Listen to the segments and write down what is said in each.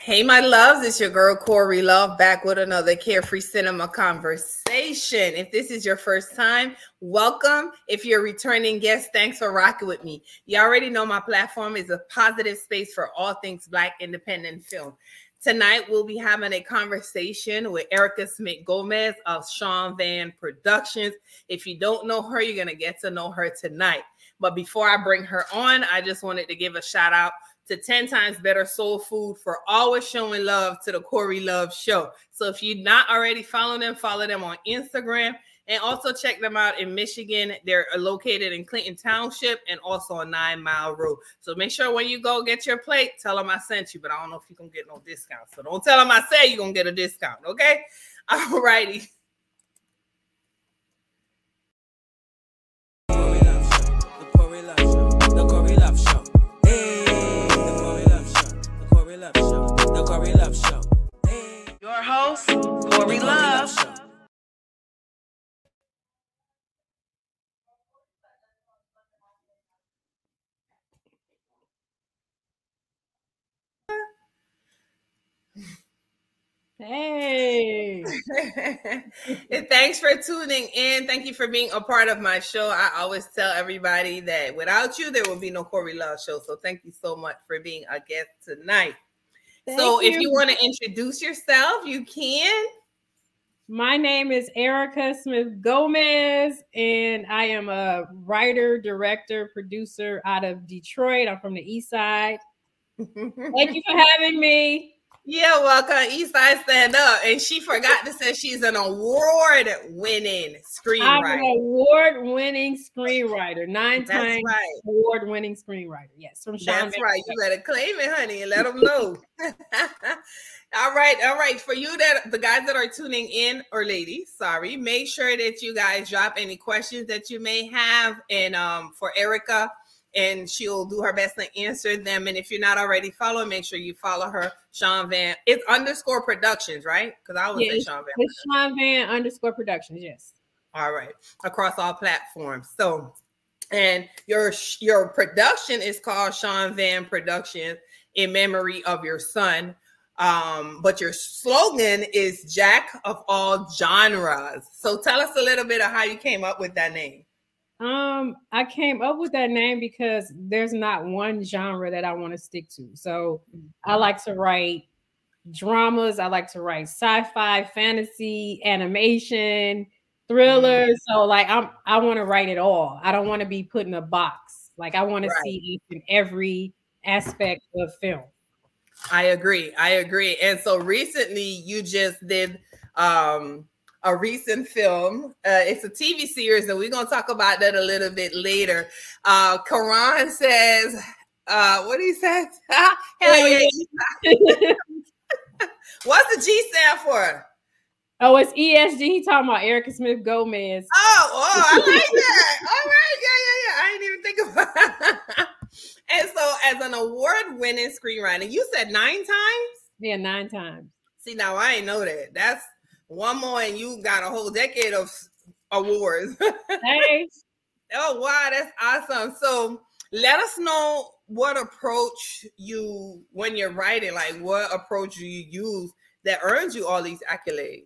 Hey, my loves, it's your girl Corey Love back with another Carefree Cinema conversation. If this is your first time, welcome. If you're a returning guest, thanks for rocking with me. You already know my platform is a positive space for all things Black independent film. Tonight, we'll be having a conversation with Erica Smith Gomez of Sean Van Productions. If you don't know her, you're going to get to know her tonight. But before I bring her on, I just wanted to give a shout out to 10 Times Better Soul Food for always showing love to the Corey Love Show. So if you're not already following them, follow them on Instagram and also check them out in Michigan. They're located in Clinton Township and also on 9 Mile Road. So make sure when you go get your plate, tell them I sent you, but I don't know if you can get no discount. So don't tell them I said you're going to get a discount, okay? All righty. Your host, Corey Love. Hey. And thanks for tuning in. Thank you for being a part of my show. I always tell everybody that without you, there will be no Corey Love Show. So thank you so much for being a guest tonight. If you want to introduce yourself, you can. My name is Erica Smith Gomez, and I am a writer, director, producer out of Detroit. I'm from the East Side. Thank you for having me. Yeah, welcome. East Side Stand Up. And she forgot to say she's an award-winning screenwriter. I'm an award-winning screenwriter. 9 times right. Award-winning screenwriter. Yes, from Sean. That's right. You better claim it, honey, and let them know. All right. For you, the guys that are tuning in, or ladies, sorry, make sure that you guys drop any questions that you may have, and for Erica, and she'll do her best to answer them. And if you're not already following, make sure you follow her, Sean Van. It's _ Productions, right? Because I always say Sean Van. It's Sean Van _ Productions, yes. All right, across all platforms. So, and your production is called Sean Van Productions in memory of your son. But your slogan is Jack of all genres. So tell us a little bit of how you came up with that name. I came up with that name because there's not one genre that I want to stick to. So I like to write dramas. I like to write sci-fi, fantasy, animation, thrillers. So like I want to write it all. I don't want to be put in a box. Like I want to see it in every aspect of film. I agree. And so recently you just did a recent film. It's a TV series, and we're going to talk about that a little bit later. Karan says, what he says? Hell yeah. What's the G stand for? Oh, it's ESG. He talking about Erica Smith Gomez. Oh, I like that. All right. Yeah. I didn't even think about that. And so as an award-winning screenwriter, you said 9 times? Yeah, 9 times. See, now I didn't know that. That's one more and you got a whole decade of awards. Hey. Oh, wow. That's awesome. So let us know what approach when you're writing, like what approach you use that earns you all these accolades.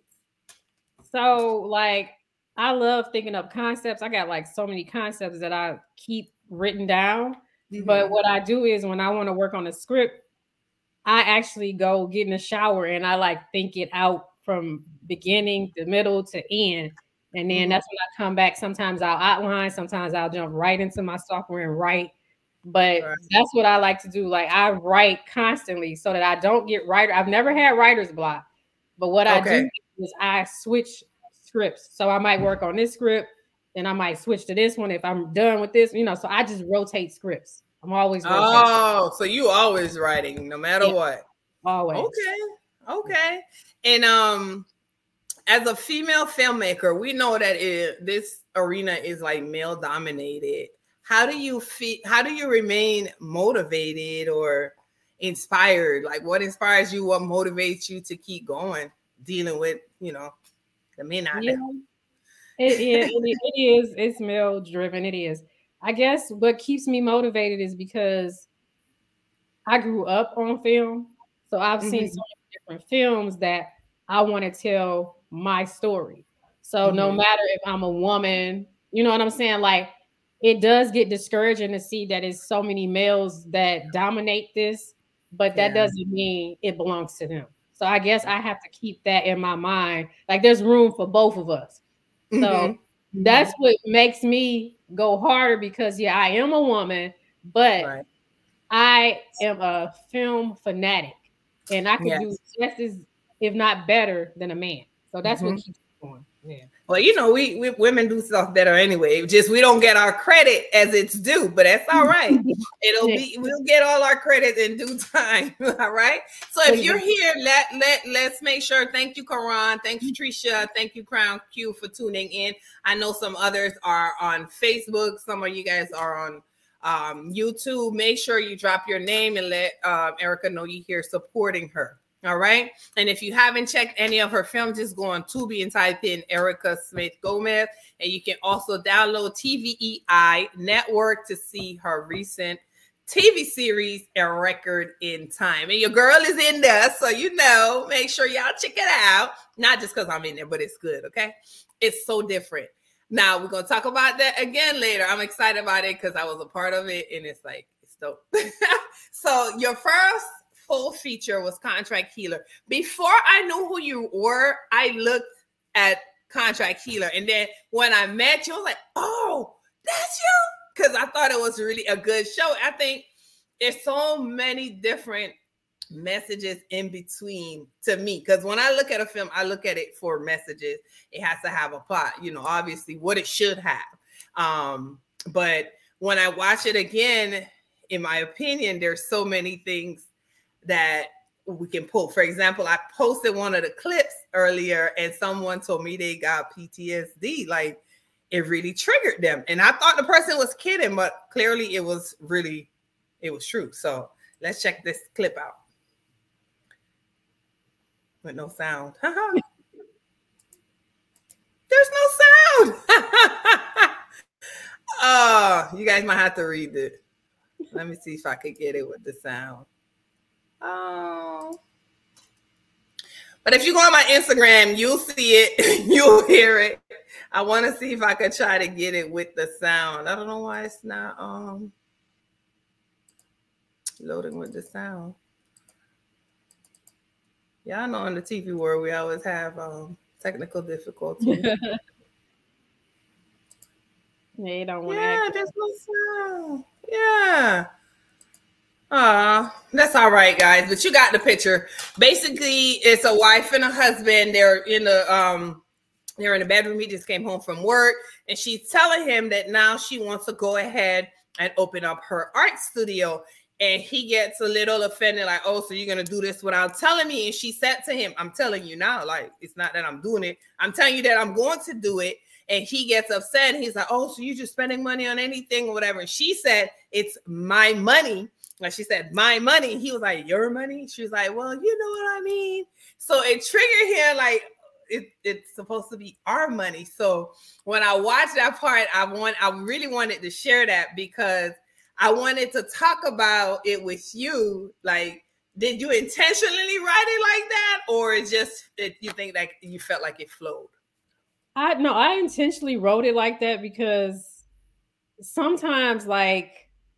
So like, I love thinking up concepts. I got like so many concepts that I keep written down. Mm-hmm. But what I do is when I want to work on a script, I actually go get in the shower and I like think it out from beginning to middle to end. And then that's when I come back. Sometimes I'll outline, sometimes I'll jump right into my software and write. But that's what I like to do. Like I write constantly so that I don't get writer. I've never had writer's block. But what I do is I switch scripts. So I might work on this script, then I might switch to this one if I'm done with this, so I just rotate scripts. I'm always rotating. Oh, so you always writing no matter what. Always. Okay. And as a female filmmaker, we know that this arena is like male dominated. How do you feel? How do you remain motivated or inspired? Like what inspires you? What motivates you to keep going, dealing with, the men out there? It is. It's male driven. It is. I guess what keeps me motivated is because I grew up on film. So I've seen so many different films that I want to tell my story. So no matter if I'm a woman, you know what I'm saying? Like, it does get discouraging to see that it's so many males that dominate this, but that doesn't mean it belongs to them. So I guess I have to keep that in my mind. Like, there's room for both of us. So that's what makes me go harder, because I am a woman, but I am a film fanatic, and I can do just as, if not better, than a man. So that's what keeps me going. Yeah. Well, you know, we women do stuff better anyway. Just we don't get our credit as it's due, but that's all right. We'll get all our credit in due time. All right. So if you're here, let's make sure. Thank you, Karan. Thank you, Trisha. Thank you, Crown Q, for tuning in. I know some others are on Facebook. Some of you guys are on YouTube. Make sure you drop your name and let Erica know you're here supporting her. All right. And if you haven't checked any of her films, just go on Tubi and type in Erica Smith Gomez. And you can also download TVEI Network to see her recent TV series, A Record in Time. And your girl is in there. So, you know, make sure y'all check it out. Not just because I'm in there, but it's good. Okay. It's so different. Now, we're going to talk about that again later. I'm excited about it because I was a part of it. And it's like, it's dope. So your first full feature was Contract Healer. Before I knew who you were, I looked at Contract Healer. And then when I met you, I was like, oh, that's you? Because I thought it was really a good show. I think there's so many different messages in between to me. Because when I look at a film, I look at it for messages. It has to have a plot, you know, obviously what it should have. But when I watch it again, in my opinion, there's so many things that we can pull. For example, I posted one of the clips earlier and someone told me they got PTSD. Like, it really triggered them. And I thought the person was kidding, but clearly it was true. So let's check this clip out. With no sound. There's no sound. Oh, you guys might have to read it. Let me see if I could get it with the sound. Oh. But if you go on my Instagram, you'll see it. You'll hear it. I want to see if I could try to get it with the sound. I don't know why it's not loading with the sound. Y'all know in the TV world we always have technical difficulties. They don't want to. Yeah, there's no sound. Yeah. That's all right, guys. But you got the picture. Basically, it's a wife and a husband. They're in the bedroom. He just came home from work, and she's telling him that now she wants to go ahead and open up her art studio. And he gets a little offended, like, oh, so you're going to do this without telling me? And she said to him, I'm telling you now, like, it's not that I'm doing it. I'm telling you that I'm going to do it. And he gets upset. And he's like, oh, so you're just spending money on anything or whatever. And she said, it's my money. Like, she said, my money. He was like, your money? She was like, well, you know what I mean? So it triggered him, like, it's supposed to be our money. So when I watched that part, I really wanted to share that because I wanted to talk about it with you. Like, did you intentionally write it like that? Or it's just that you think like you felt like it flowed? I intentionally wrote it like that because sometimes, like,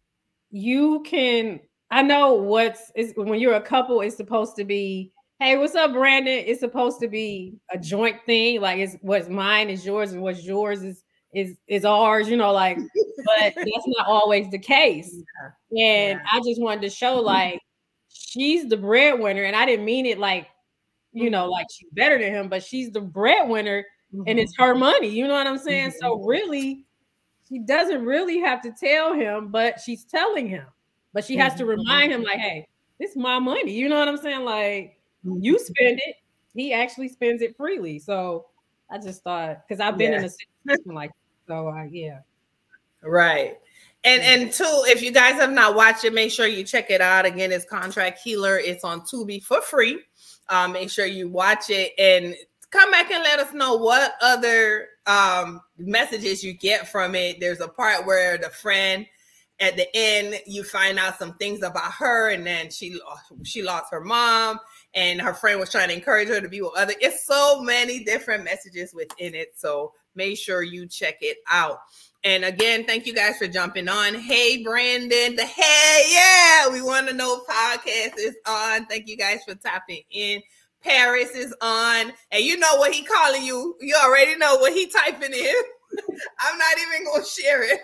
I know when you're a couple, it's supposed to be, hey, what's up, Brandon? It's supposed to be a joint thing. Like, it's what's mine is yours and what's yours is ours, you know, like, but that's not always the case. And I just wanted to show, like, she's the breadwinner, and I didn't mean it like, you know, like she's better than him, but she's the breadwinner and it's her money. You know what I'm saying? So really, she doesn't really have to tell him, but she's telling him. But she has to remind him, like, hey, this is my money. You know what I'm saying? Like, you spend it. He actually spends it freely. So I just thought, because I've been in a situation like that. So yeah. Right. And two, if you guys have not watched it, make sure you check it out. Again, it's Contract Healer. It's on Tubi for free. Make sure you watch it and come back and let us know what other messages you get from it. There's a part where the friend at the end, you find out some things about her, and then she lost her mom, and her friend was trying to encourage her to be with other. It's so many different messages within it. So make sure you check it out. And again, thank you guys for jumping on. Hey, Brandon, we want to know podcast is on. Thank you guys for tapping in. Paris is on, and you know what he calling you. You already know what he typing in. I'm not even going to share it.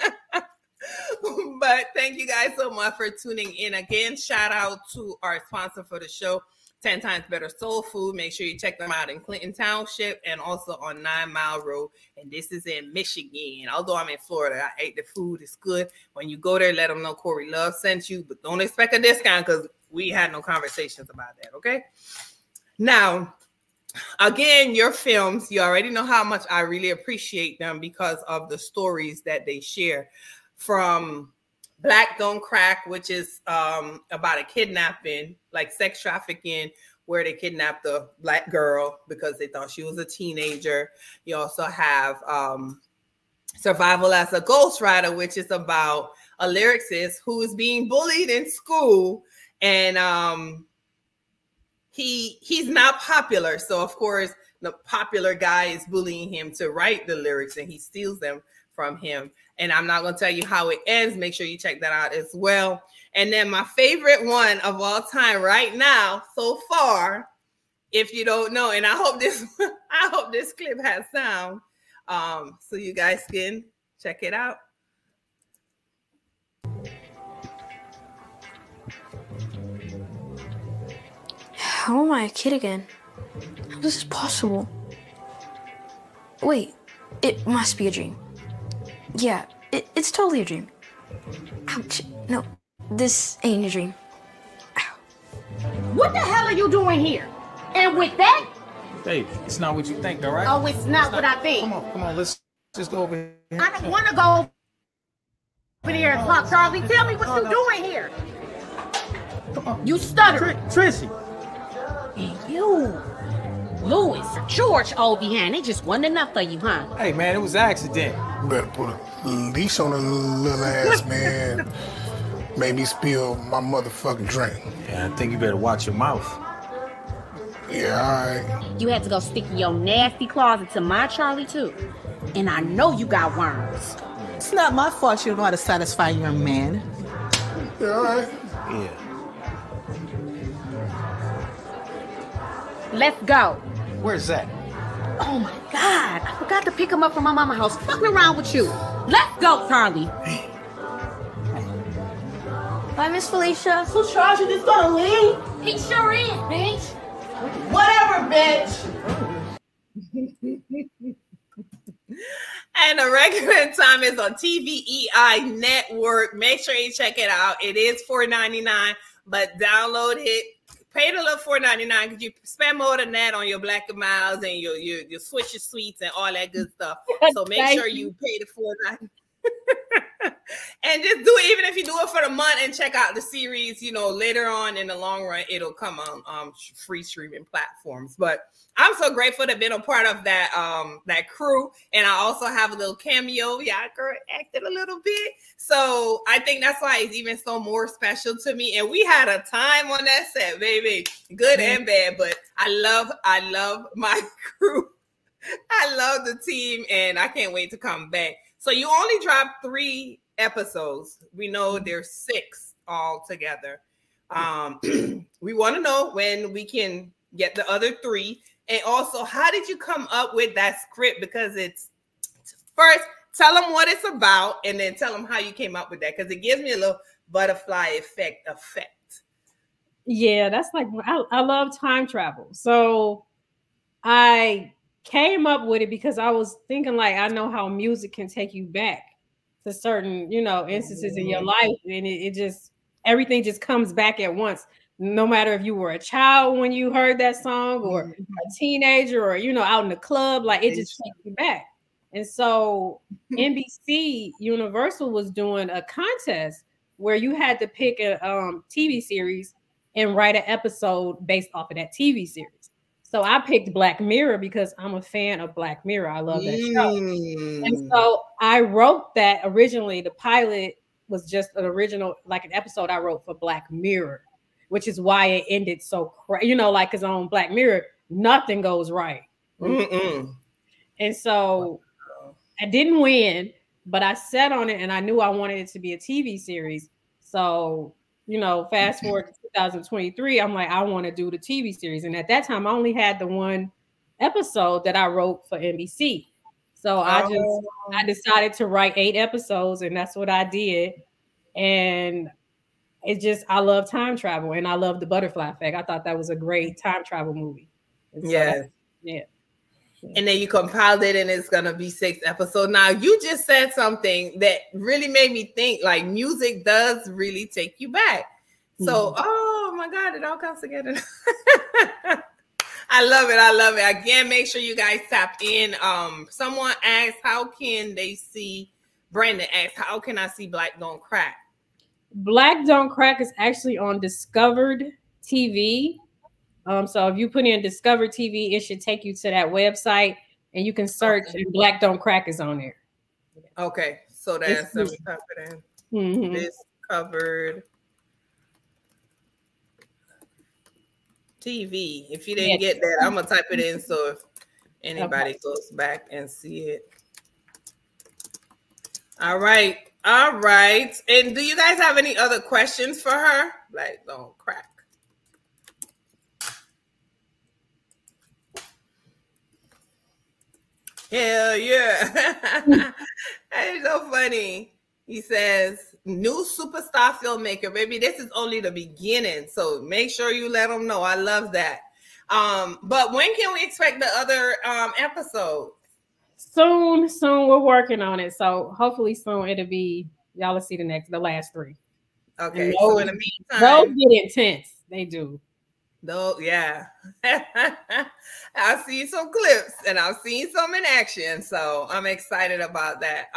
But thank you guys so much for tuning in. Again, shout out to our sponsor for the show, 10 Times Better Soul Food. Make sure you check them out in Clinton Township and also on 9 Mile Road. And this is in Michigan. Although I'm in Florida, I ate the food. It's good. When you go there, let them know Corey Love sent you. But don't expect a discount because we had no conversations about that, okay? Now, again, your films, you already know how much I really appreciate them because of the stories that they share. From Black Don't Crack, which is about a kidnapping, like sex trafficking, where they kidnapped the Black girl because they thought she was a teenager. You also have Survival as a Ghostwriter, which is about a lyricist who is being bullied in school, and he's not popular. So of course, the popular guy is bullying him to write the lyrics, and he steals them from him. And I'm not going to tell you how it ends. Make sure you check that out as well. And then my favorite one of all time right now, so far, if you don't know, and I hope this clip has sound, so you guys can check it out. How am I a kid again? How is this possible? Wait, it must be a dream. Yeah, it's totally a dream. Ouch. No, this ain't a dream. Ow. What the hell are you doing here? And with that? Babe, it's not what you think, all right? Oh, it's not what I think. Come on, let's just go over here. I don't want to go over there and talk, Charlie. Tell me what you're doing here. Come on. You stutter. Tracy. And you, Louis, George, all behind. They just wasn't enough for you, huh? Hey, man, it was an accident. You better put a leash on a little ass, man. Made me spill my motherfucking drink. Yeah, I think you better watch your mouth. Yeah, all right. You had to go stick your nasty claws into my Charlie, too. And I know you got worms. It's not my fault you don't know how to satisfy your man. Yeah, all right. Yeah. Let's go. Where's that? Oh my God, I forgot to pick him up from my mama's house. Fucking around with you. Let's go, Charlie. Bye, Miss Felicia. So Charlie is gonna leave? He sure is, bitch. Whatever, bitch. And the regular time is on TVEI Network. Make sure you check it out. It is $4.99, but download it. Pay the little $4.99 because you spend more than that on your Black Miles and your Swisher Sweets and all that good stuff. So make sure you pay the $4.99. And just do it, even if you do it for the month and check out the series, you know, later on in the long run, it'll come on free streaming platforms. But I'm so grateful to have been a part of that crew. And I also have a little cameo. Yeah, girl acted a little bit. So I think that's why it's even so more special to me. And we had a time on that set, baby. Good and bad. But I love my crew. I love the team, and I can't wait to come back. So you only dropped 3 episodes. We know there's 6 all together. We want to know when we can get the other 3. And also, how did you come up with that script? Because it's, first, tell them what it's about, and then tell them how you came up with that. Because it gives me a little butterfly effect. Yeah, that's like, I love time travel. So I came up with it because I was thinking, like, I know how music can take you back to certain, instances in your life, and it just, everything just comes back at once. No matter if you were a child when you heard that song, or a teenager, or out in the club, like it just takes you back. And so NBC Universal was doing a contest where you had to pick a TV series and write an episode based off of that TV series. So I picked Black Mirror because I'm a fan of Black Mirror. I love that show. And so I wrote that originally, the pilot, was just an original, like an episode I wrote for Black Mirror, which is why it ended so like, because on Black Mirror, nothing goes right. And so I didn't win, but I sat on it and I knew I wanted it to be a TV series. So, fast forward to 2023, I'm like, I want to do the TV series. And at that time, I only had the one episode that I wrote for NBC. So I decided to write 8 episodes, and that's what I did. And I love time travel, and I love the Butterfly Effect. I thought that was a great time travel movie. Yeah. And then you compiled it, and it's gonna be 6 episodes. Now, you just said something that really made me think, like, music does really take you back. So, oh my God, it all comes together. I love it. Again, make sure you guys tap in. Someone asked, how can they see, Brandon asked, how can I see Black Don't Crack? Black Don't Crack is actually on Discovered TV. So if you put in Discovered TV, it should take you to that website, and you can search, and Black Don't Crack is on there. Okay, so that's Discovered TV. If you didn't get that, I'm gonna type it in so if anybody goes back and see it. All right. And do you guys have any other questions for her? Black Don't Crack. Hell yeah. That is so funny. He says, new superstar filmmaker. Baby, this is only the beginning. So make sure you let them know. I love that. But when can we expect the other episode? Soon. We're working on it. So hopefully soon it'll be, y'all will see the last 3. Okay. Those, so in the meantime, those get intense. They do. Though, yeah. I've seen some clips and I've seen some in action. So I'm excited about that.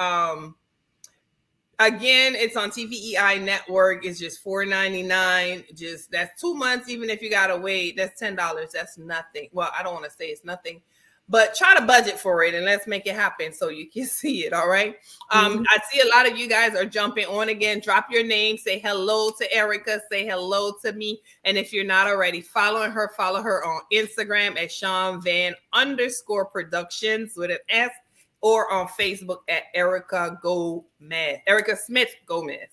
Again, it's on TVEI Network. It's just $4.99. That's 2 months. Even if you gotta wait, that's $10. That's nothing. Well, I don't want to say it's nothing, but try to budget for it and let's make it happen so you can see it. All right. I see a lot of you guys are jumping on again. Drop your name. Say hello to Erica. Say hello to me. And if you're not already following her, follow her on Instagram at Sean Van _productions with an S, or on Facebook at Erica Smith Gomez.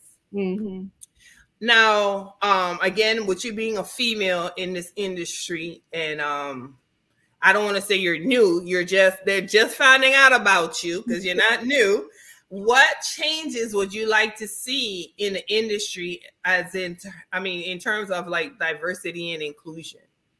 Now, again, with you being a female in this industry, and I don't want to say you're new, they're just finding out about you because you're not new. What changes would you like to see in the industry in terms of like diversity and inclusion?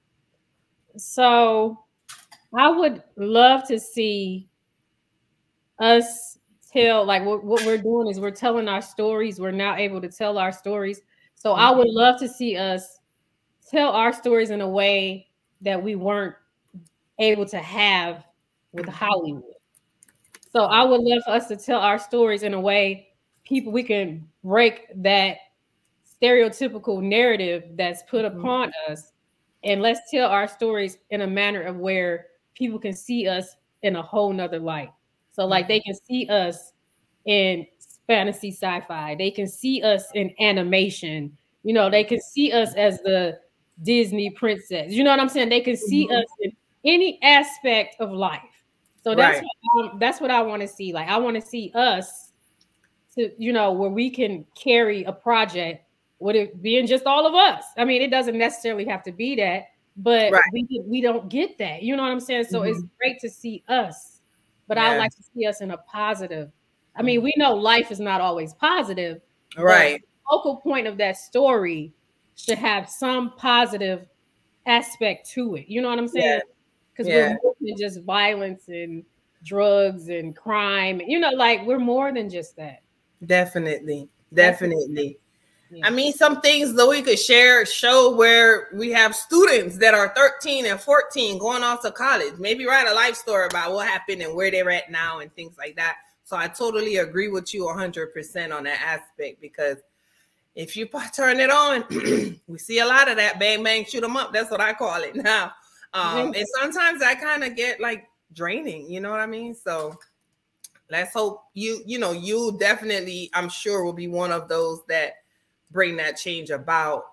So I would love to see us tell, like, what we're doing is we're telling our stories. We're now able to tell our stories. So I would love to see us tell our stories in a way that we weren't able to have with Hollywood. So I would love for us to tell our stories in a way we can break that stereotypical narrative that's put upon us, and let's tell our stories in a manner of where people can see us in a whole nother light. So like they can see us in fantasy sci-fi. They can see us in animation. They can see us as the Disney princess. You know what I'm saying? They can see us in any aspect of life. So that's what I want to see. Like, I want to see us to, where we can carry a project with it being just all of us. I mean, it doesn't necessarily have to be that, but we don't get that. You know what I'm saying? So it's great to see us. But I like to see us in a positive. I mean, we know life is not always positive. Right. The focal point of that story should have some positive aspect to it. You know what I'm saying? Because we're more than just violence and drugs and crime. We're more than just that. Definitely. Yeah. I mean, some things that we could show where we have students that are 13 and 14 going off to college, maybe write a life story about what happened and where they're at now and things like that. So I totally agree with you 100% on that aspect, because if you turn it on, we see a lot of that bang, bang, shoot them up. That's what I call it now. And sometimes I kind of get like draining, you know what I mean? So let's hope you definitely, I'm sure, will be one of those that bring that change about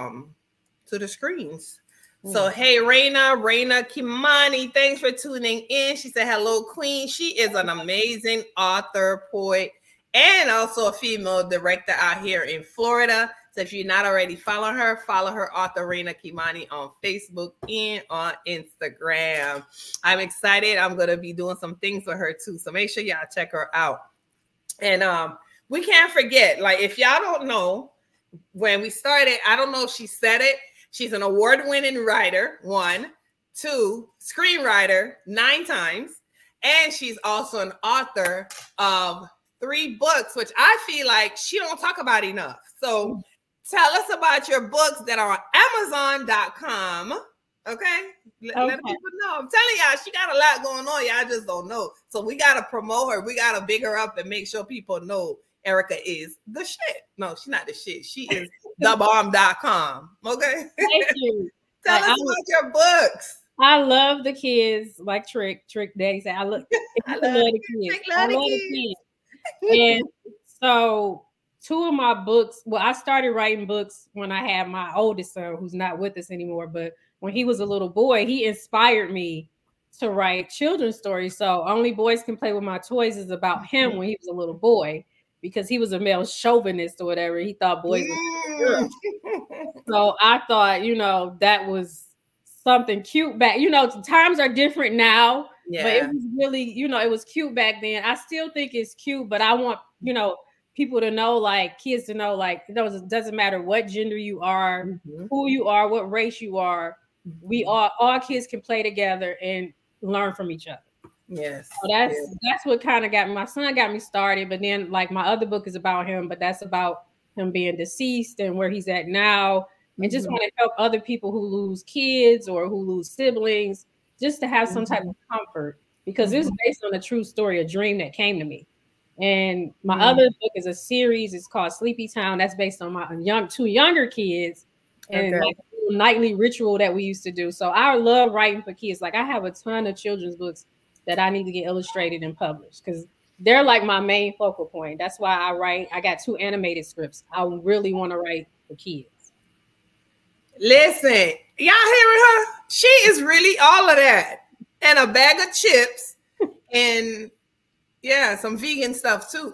to the screens. So, hey, Raina Kimani, thanks for tuning in. She said, hello, Queen. She is an amazing author, poet, and also a female director out here in Florida. So if you're not already following her, follow her, author Raina Kimani, on Facebook and on Instagram. I'm excited. I'm going to be doing some things with her too. So make sure y'all check her out. And we can't forget, like, if y'all don't know, when we started, I don't know if she said it, she's an award-winning writer, 1, 2, screenwriter 9 times, and she's also an author of 3 books, which I feel like she don't talk about enough. So tell us about your books that are on Amazon.com. Okay? Let people know. I'm telling y'all, she got a lot going on. Y'all just don't know. So we got to promote her. We got to big her up and make sure people know Erica is the shit. No, she's not the shit. She is thebomb.com. Okay? Thank you. Tell us about your books. I love the kids, like Trick Daddy said. I love the kids. I love the kids. And so 2 of my books, well, I started writing books when I had my oldest son, who's not with us anymore, but when he was a little boy, he inspired me to write children's stories. So Only Boys Can Play With My Toys is about him when he was a little boy, because he was a male chauvinist or whatever. He thought boys were girls. So I thought, that was something cute back. Times are different now, but it was really, it was cute back then. I still think it's cute, but I want, people to know, like kids to know, like, it doesn't matter what gender you are, who you are, what race you are. We all kids can play together and learn from each other. Yes. So that's what kind of got me. My son got me started, but then like my other book is about him, but that's about him being deceased and where he's at now. And just want to help other people who lose kids or who lose siblings, just to have some type of comfort, because this is based on a true story, a dream that came to me. And my other book is a series. It's called Sleepy Town. That's based on my 2 younger kids and like a nightly ritual that we used to do. So I love writing for kids. Like I have a ton of children's books that I need to get illustrated and published, because they're like my main focal point. That's why I write. I got 2 animated scripts. I really want to write for kids. Listen, y'all hearing her? She is really all of that, and a bag of chips, and some vegan stuff too.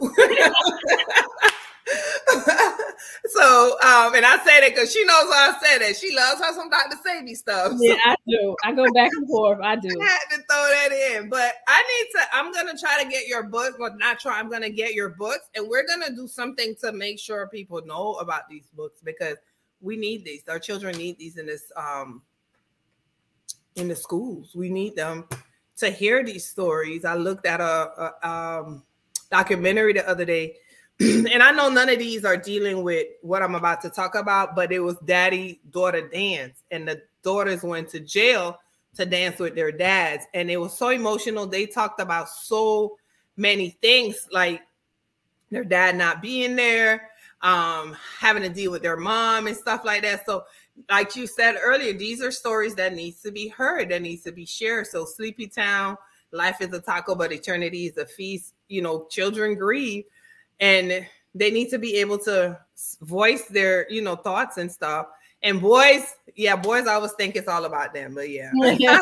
So, and I say that because she knows why I said that. She loves her some Dr. Sadie stuff. So. Yeah, I do. I go back and forth. I do. I had to throw that in, but I'm going to try to get your book. Well, not try. I'm going to get your books, and we're going to do something to make sure people know about these books, because we need these. Our children need these in this, in the schools. We need them to hear these stories. I looked at a documentary the other day, and I know none of these are dealing with what I'm about to talk about, but it was daddy-daughter dance, and the daughters went to jail to dance with their dads, and it was so emotional. They talked about so many things, like their dad not being there, having to deal with their mom and stuff like that. So like you said earlier, these are stories that needs to be heard, that needs to be shared. So Sleepy Town, life is a taco, but eternity is a feast. Children grieve, and they need to be able to voice their, thoughts and stuff. And boys, boys, I always think it's all about them, but yeah.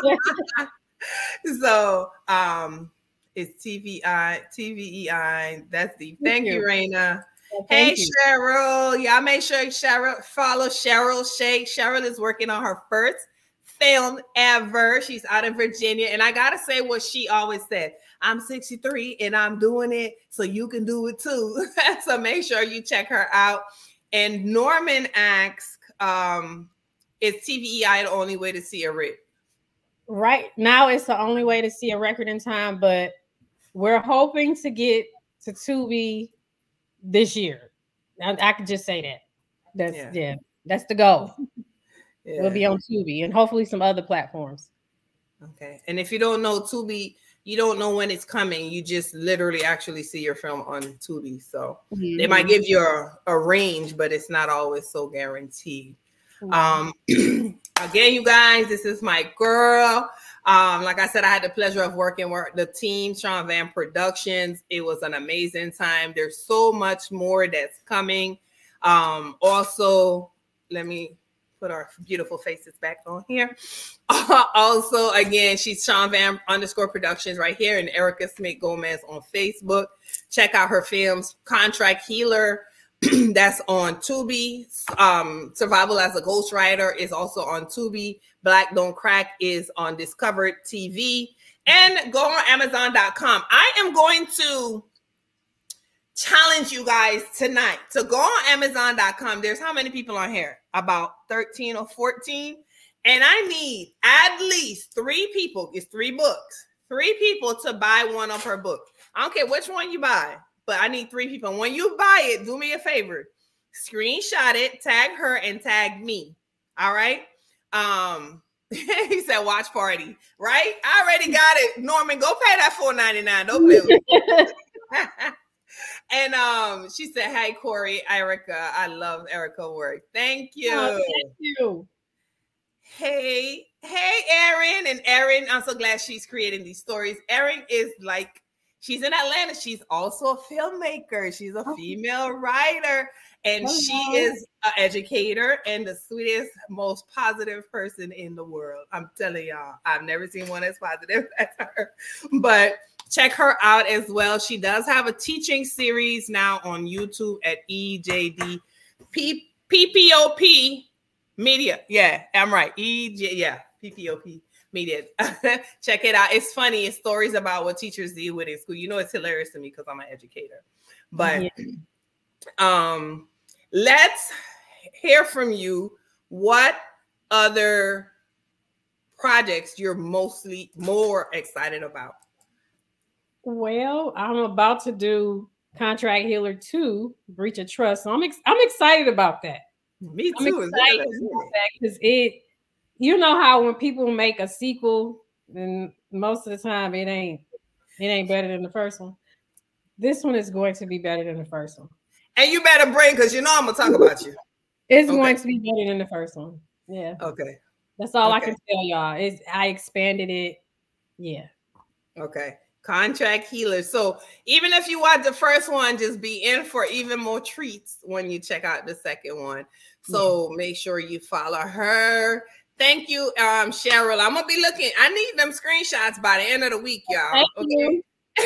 So it's TVEI. That's the thank you, Raina. Hey, Cheryl. Y'all make sure Cheryl follow Cheryl Shake. Cheryl is working on her first film ever. She's out in Virginia. And I got to say what she always said. I'm 63 and I'm doing it, so you can do it too. So make sure you check her out. And Norman asks, is TVEI the only way to see a record? Right now, it's the only way to see a record in time, but we're hoping to get to Tubi this year. I could just say that. That's the goal. We'll be on Tubi and hopefully some other platforms. Okay. And if you don't know Tubi, you don't know when it's coming. You just literally actually see your film on Tubi. So they might give you a range, but it's not always so guaranteed. Again, you guys, this is my girl, Like I said, I had the pleasure of working with the team, Sean Van Productions. It was an amazing time. There's so much more that's coming. Also, let me put our beautiful faces back on here. Also, again, she's Sean Van _Productions right here, and Erica Smith Gomez on Facebook. Check out her films, Contract Healer. That's on Tubi. Survival as a Ghostwriter is also on Tubi. Black Don't Crack is on Discovered TV. And go on Amazon.com. I am going to challenge you guys tonight to go on Amazon.com. There's how many people on here? About 13 or 14. And I need at least 3 people. It's 3 books. 3 people to buy one of her books. I don't care which one you buy, but I need 3 people. When you buy it, do me a favor. Screenshot it, tag her, and tag me. All right? He said watch party, right? I already got it. Norman, go pay that $4.99. Don't play with me. And she said, hey, Corey, Erica. I love Erica's work. Thank you. Oh, thank you. Hey, Erin. And Erin, I'm so glad she's creating these stories. Erin is like, she's in Atlanta. She's also a filmmaker. She's a female writer. And she is an educator and the sweetest, most positive person in the world. I'm telling y'all, I've never seen one as positive as her. But check her out as well. She does have a teaching series now on YouTube at EJD PPOP Media. Yeah, I'm right. PPOP Media. Check it out. It's funny. It's stories about what teachers deal with in school. You know, it's hilarious to me because I'm an educator. But let's hear from you. What other projects you're more excited about? Well, I'm about to do Contract Healer 2, Breach of Trust. So I'm excited about that. Me too. I'm excited about that because you know how when people make a sequel, and most of the time it ain't better than the first one. This one is going to be better than the first one. And you better bring, because you know I'm gonna talk about you. It's going to be better than the first one. Yeah. Okay. That's all I can tell y'all. I expanded it. Yeah. Okay. Contract Healer. So even if you watch the first one, just be in for even more treats when you check out the second one. So make sure you follow her. Thank you, Cheryl. I'm gonna be looking. I need them screenshots by the end of the week, y'all. Thank you.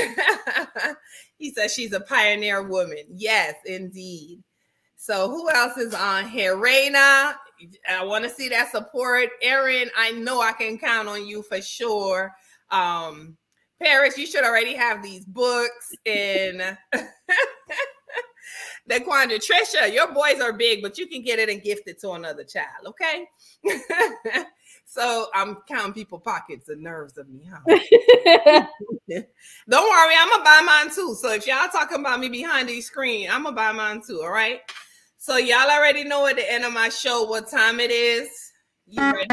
He says she's a pioneer woman. Yes, indeed. So who else is on here? Raina, I want to see that support. Erin, I know I can count on you for sure. Paris, you should already have these books. And Daquandra, Trisha, your boys are big, but you can get it and gift it to another child, okay? So I'm counting people's pockets and nerves of me, huh? Don't worry, I'm gonna buy mine too. So if y'all talking about me behind the screen, I'm gonna buy mine too, all right? So y'all already know at the end of my show what time it is. You ready?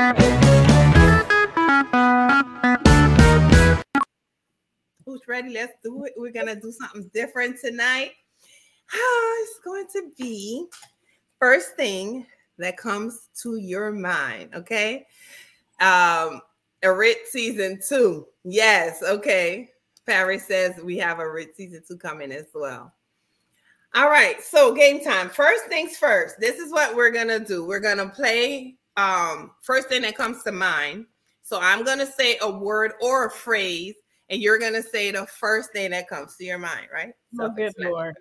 Who's ready? Let's do it. We're gonna do something different tonight. It's going to be first thing that comes to your mind, okay? Rit season 2. Yes, okay. Paris says we have a Rit season 2 coming as well. All right, so game time. First things first. This is what we're gonna do. We're gonna play first thing that comes to mind. So I'm gonna say a word or a phrase, and you're gonna say the first thing that comes to your mind, right? Oh, good Lord.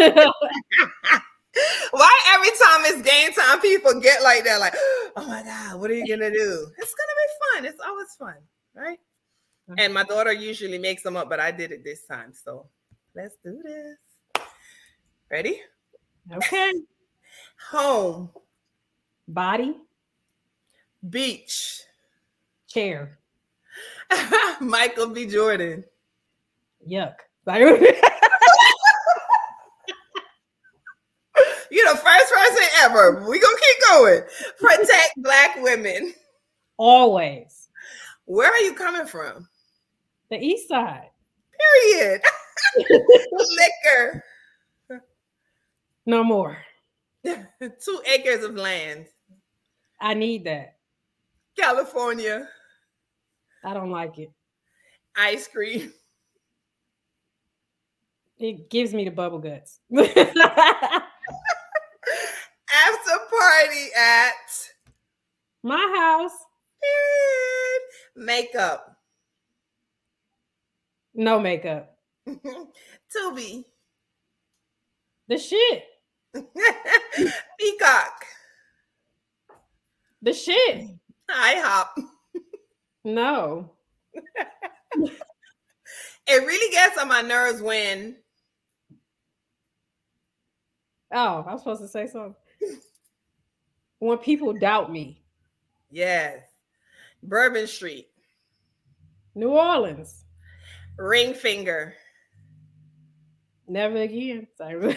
Why every time it's game time, people get like that, like, oh my God, what are you gonna do? It's gonna be fun. It's always fun, right? And my daughter usually makes them up, but I did it this time. So let's do this. Ready? Okay. Home. Body. Beach. Chair. Michael B. Jordan. Yuck. You're the first person ever. We're gonna keep going. Protect Black women. Always. Where are you coming from? The East Side. Period. Liquor. No more. 2 acres of land. I need that. California. I don't like it. Ice cream. It gives me the bubble guts. After party at My house. makeup. No makeup. Tubi. The shit. Peacock. The shit. IHOP. No. It really gets on my nerves when Oh, I was supposed to say something. When people doubt me. yes. Bourbon Street. New Orleans. Ring finger. Never again. Sorry.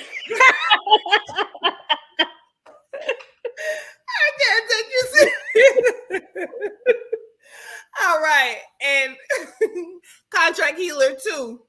I can't take you serious. All right. And contract healer too.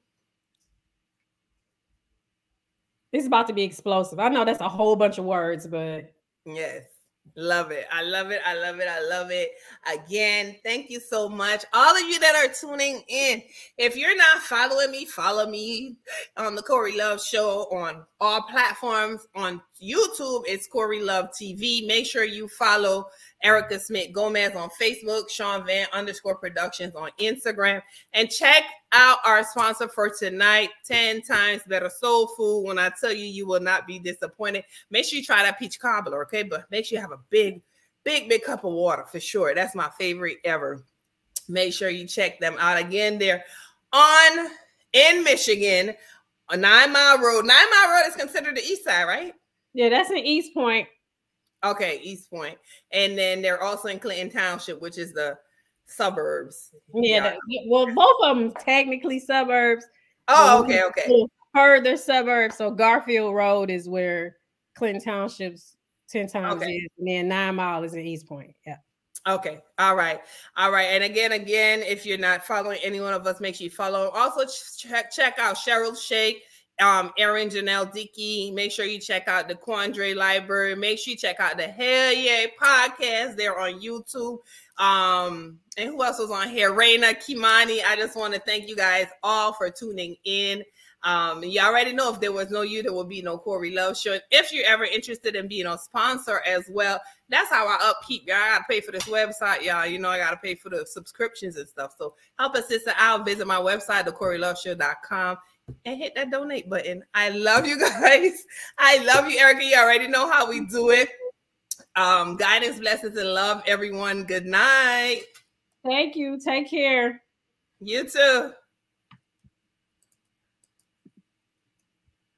It's about to be explosive. I know that's a whole bunch of words, but Yes. Love it. I love it. I love it. I love it. Again, thank you so much. All of you that are tuning in. If you're not following me, follow me on the Corey Love Show on all platforms. On YouTube, it's Corey Love TV. Make sure you follow Erica Smith Gomez on Facebook, Sean Van _Productions on Instagram, and check out our sponsor for tonight, 10 times better soul food. When I tell you, you will not be disappointed. Make sure you try that peach cobbler, okay? But make sure you have a big cup of water for sure. That's my favorite ever. Make sure you check them out. Again, they're in Michigan, on 9 Mile Road. 9 Mile Road is considered the east side, right? yeah, that's in East Point. Okay, East Point. And then they're also in Clinton Township, which is the suburbs. Yeah, well, both of them technically suburbs. Oh, but okay. Further suburbs. So Garfield Road is where Clinton Township's 10 times is, and then 9 Mile is in East Point. Yeah. Okay. All right. And again, if you're not following any one of us, make sure you follow. Also, check out Cheryl Shake, Erin Janelle Dickey. Make sure you check out the Quandre Library. Make sure you check out the Hell Yeah podcast. They're on YouTube. And who else was on here? Raina Kimani. I just want to thank you guys all for tuning in. You already know if there was no you, there would be no Corey Love Show. If you're ever interested in being a sponsor as well, that's how I upkeep. Y'all, I gotta pay for this website, y'all. You know, I gotta pay for the subscriptions and stuff. So help a sister out. Visit my website, thecoreyloveshow.com, and hit that donate button. I love you guys. I love you, Erica. You already know how we do it. Guidance, blessings, and love, everyone. Good night. Thank you. Take care. You too.